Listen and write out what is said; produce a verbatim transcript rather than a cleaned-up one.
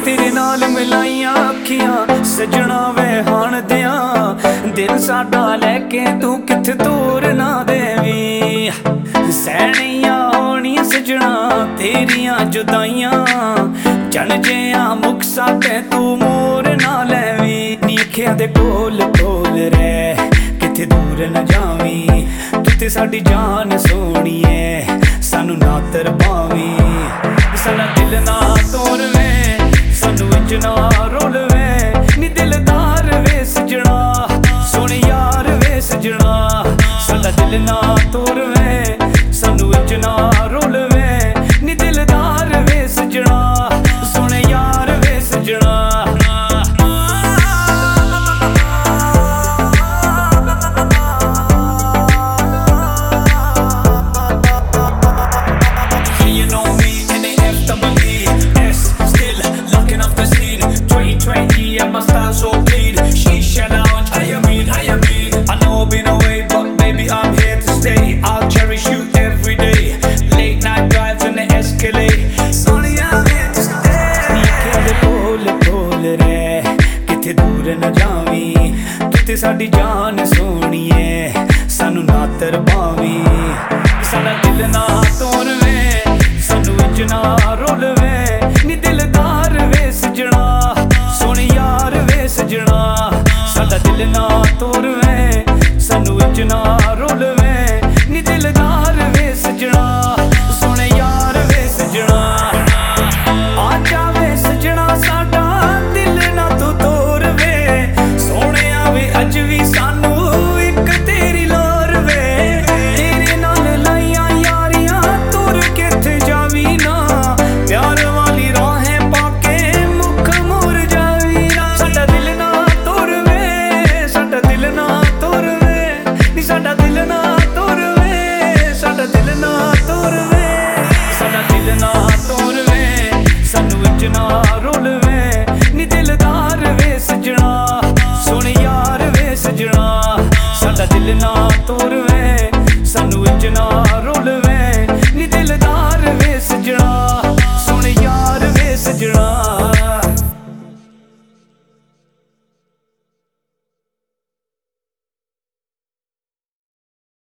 तेरे नाल मिलाइया अखियां सजना वे हाण दियां दिल साडा लैके तू किथे तूर ना देवी सैनियां होनियां सजना तेरियां जुदाइयां चन जिया मुख साडे तू मोर ना लैवी नी अखियां दे कोल कोल रह किथे दूर न जावी तू ते साडी जान सोहणीए सानू ना तरपावी साडा दिल ना तोड़वे सानू इंज ना रोलवे नी दिलदार वे सजना सोहणे यार वे सजना साडा दिल ना तोड़वे सानू इंज ना रोलवे नी दिलदार वे सजना सोहणे यार वे सजना My style so clean, Shisha lounge, I am in, I am in. I know I've been away, but baby I'm here to stay. I'll cherish you every day. Late night drives in the Escalade. Sorry I'm here to stay. नीके दे कोल कोल रह, किथे दूर न Xavi. तू ते साडी जान सोहणीए, सानू ना तरपावी. साडा दिल ना तोड़वे, सानू इंज ना रोलवे. नी दिलदार वे सजना, सोहणे यार वे सजना साडा दिल ना तोड़वे